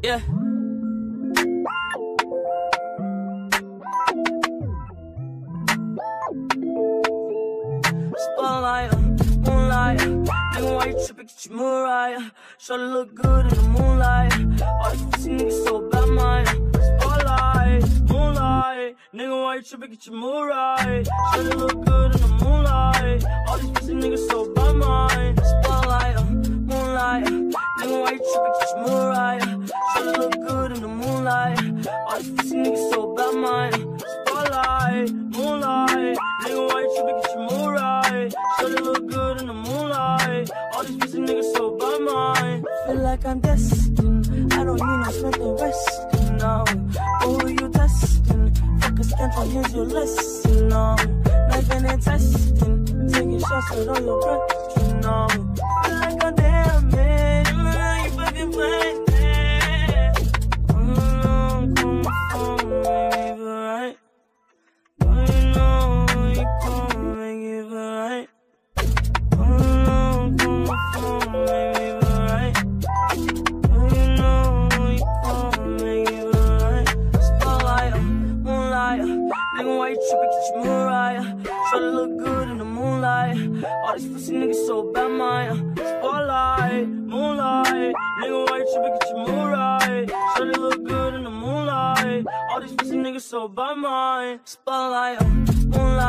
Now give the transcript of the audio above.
Yeah. Spotlight, moonlight. Nigga, why you trippin'? Get your Mariah. Shorty look good in the moonlight. All these pussy niggas so bad, mine. Spotlight, moonlight. Nigga, why you trippin'? Get your Mariah. Shorty look good in the moonlight. All these pussy niggas so bad, mine. Spotlight, moonlight. Nigga, why you trippin'? Get your Mariah. Shorty look good in the moonlight. All these pussy niggas so bad, mine. Spotlight, moonlight. Nigga, why you trippin'? Get your Mariah. Shorty look good in the moonlight. All these pussy niggas so bad, mine. Feel like I'm destined. I don't need no Smith and Weston now. Who are you testing? Fuck a scantron, here's your lesson now. Knifing and testing, taking shots with all your brethren now. Feel like I'm damaged. You fucking playing. Come on, make it right. Don't you know you can't make it right? Come on, make it right. Don't you know you can't make it right? Spotlight, moonlight. Nigga, why you trippin'? Get your Mariah. Shorty look good in the moonlight. All these pussy niggas so bad, mine. Spotlight, moonlight. Nigga, why you trippin'? Get your Mariah. Shorty look good in the moonlight. All these pussy niggas so bad, mine. Spotlight, moonlight.